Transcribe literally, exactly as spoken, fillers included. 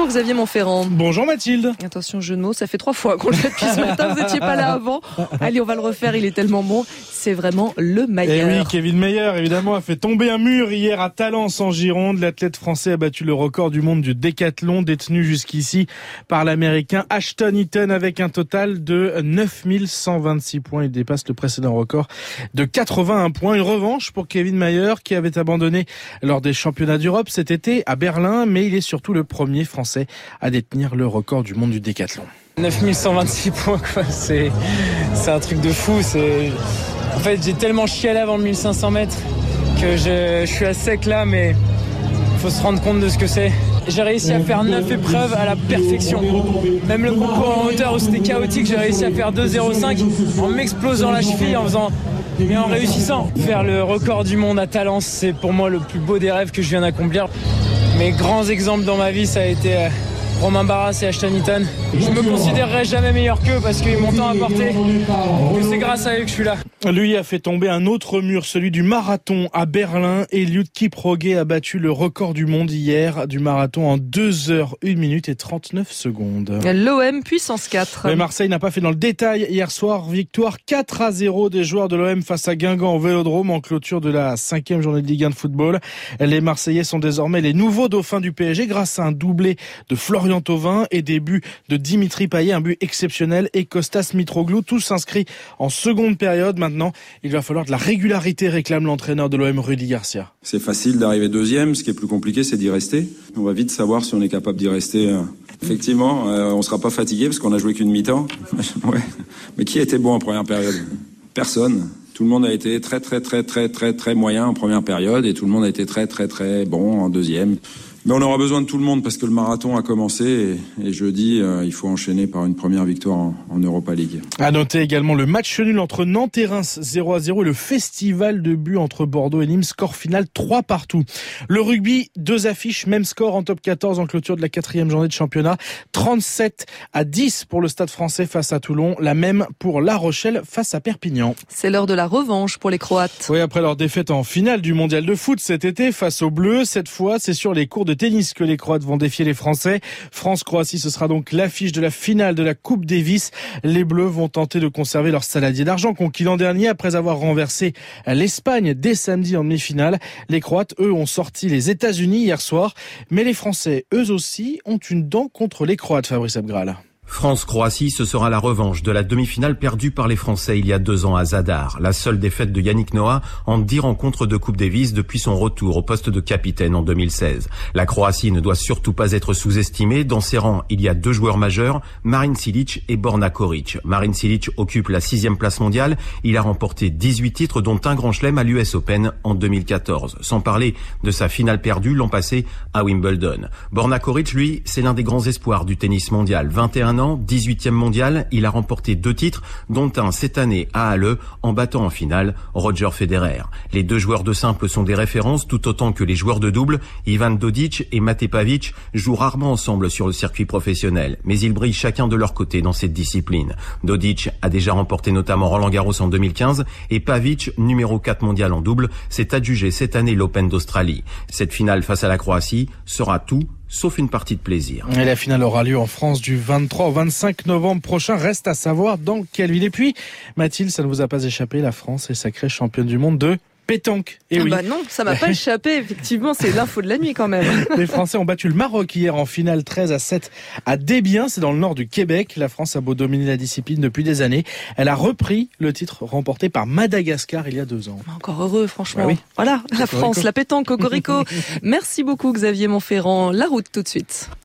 Xavier Montferrand. Bonjour Mathilde. Attention, jeu de mots, ça fait trois fois qu'on le fait depuis ce matin, vous n'étiez pas là avant. Allez, on va le refaire, il est tellement bon. C'est vraiment le meilleur. Et oui, Kevin Mayer, évidemment, a fait tomber un mur hier à Talence en Gironde. L'athlète français a battu le record du monde du décathlon, détenu jusqu'ici par l'américain Ashton Eaton avec un total de neuf mille cent vingt-six points. Il dépasse le précédent record de quatre-vingt-un points. Une revanche pour Kevin Mayer qui avait abandonné lors des championnats d'Europe cet été à Berlin, mais il est surtout le premier français à détenir le record du monde du décathlon. neuf mille cent vingt-six points, quoi. C'est, c'est un truc de fou. C'est... En fait, j'ai tellement chialé avant le mille cinq cents mètres que je, je suis à sec là, mais il faut se rendre compte de ce que c'est. J'ai réussi à faire neuf épreuves à la perfection. Même le concours en hauteur où c'était chaotique, j'ai réussi à faire deux zéro cinq en m'explosant la cheville, en faisant... Mais en réussissant. Faire le record du monde à Talence, c'est pour moi le plus beau des rêves que je viens d'accomplir. Mes grands exemples dans ma vie, ça a été Romain Barras et Ashton Eaton. Je me considérerai jamais meilleur qu'eux parce qu'ils m'ont tant apporté que c'est grâce à eux que je suis là. Lui a fait tomber un autre mur, celui du marathon à Berlin. Eliud Kipchoge a battu le record du monde hier du marathon en deux heures, une minute et trente-neuf secondes. L'O M puissance quatre. Mais Marseille n'a pas fait dans le détail hier soir. Victoire quatre à zéro des joueurs de l'O M face à Guingamp au Vélodrome en clôture de la cinquième journée de Ligue un de football. Les Marseillais sont désormais les nouveaux dauphins du P S G grâce à un doublé de Florian Thauvin et des buts de Dimitri Payet, un but exceptionnel, et Kostas Mitroglou, tous inscrits en seconde période. Maintenant, il va falloir de la régularité, réclame l'entraîneur de l'O M, Rudy Garcia. C'est facile d'arriver deuxième, ce qui est plus compliqué, c'est d'y rester. On va vite savoir si on est capable d'y rester. Effectivement, euh, on sera pas fatigué parce qu'on a joué qu'une mi-temps. Ouais. Mais qui a été bon en première période ? Personne. Tout le monde a été très très très très très très moyen en première période et tout le monde a été très très très bon en deuxième. Mais on aura besoin de tout le monde parce que le marathon a commencé et, et jeudi, euh, il faut enchaîner par une première victoire en, en Europa League. À noter également le match nul entre Nantes et Reims zéro à zéro et le festival de buts entre Bordeaux et Nîmes, score final trois partout. Le rugby, deux affiches, même score en top quatorze en clôture de la quatrième journée de championnat. trente-sept à dix pour le Stade français face à Toulon, la même pour La Rochelle face à Perpignan. C'est l'heure de la revanche pour les Croates. Oui, après leur défaite en finale du mondial de foot cet été face aux Bleus, cette fois c'est sur les cours de tennis que les Croates vont défier les Français. France-Croatie, ce sera donc l'affiche de la finale de la Coupe Davis. Les Bleus vont tenter de conserver leur saladier d'argent conquis l'an dernier après avoir renversé l'Espagne dès samedi en demi-finale. Les Croates, eux, ont sorti les États-Unis hier soir. Mais les Français, eux aussi, ont une dent contre les Croates, Fabrice Abgral. France-Croatie, ce sera la revanche de la demi-finale perdue par les Français il y a deux ans à Zadar. La seule défaite de Yannick Noah en dix rencontres de Coupe Davis depuis son retour au poste de capitaine en deux mille seize. La Croatie ne doit surtout pas être sous-estimée. Dans ses rangs, il y a deux joueurs majeurs, Marin Cilic et Borna Koric. Marin Cilic occupe la sixième place mondiale. Il a remporté dix-huit titres, dont un grand chelem à l'U S Open en deux mille quatorze. Sans parler de sa finale perdue l'an passé à Wimbledon. Borna Koric, lui, c'est l'un des grands espoirs du tennis mondial. vingt et un ans, dix-huitième mondial, il a remporté deux titres, dont un cette année à Halle, en battant en finale Roger Federer. Les deux joueurs de simple sont des références, tout autant que les joueurs de double. Ivan Dodic et Mate Pavic jouent rarement ensemble sur le circuit professionnel, mais ils brillent chacun de leur côté dans cette discipline. Dodic a déjà remporté notamment Roland-Garros en deux mille quinze, et Pavic, numéro quatre mondial en double, s'est adjugé cette année l'Open d'Australie. Cette finale face à la Croatie sera tout sauf une partie de plaisir. Et la finale aura lieu en France du vingt-trois au vingt-cinq novembre prochain. Reste à savoir dans quelle ville. Et puis, Mathilde, ça ne vous a pas échappé, la France est sacrée championne du monde de pétanque. Et ah oui. Bah non, ça m'a pas échappé, effectivement, c'est l'info de la nuit quand même. Les Français ont battu le Maroc hier en finale treize à sept à Desbiens, c'est dans le nord du Québec. La France a beau dominer la discipline depuis des années. Elle a repris le titre remporté par Madagascar il y a deux ans. Encore heureux, franchement. Bah oui. Voilà, la Cocorico. France, la pétanque, Cocorico. Merci beaucoup Xavier Montferrand. La route tout de suite.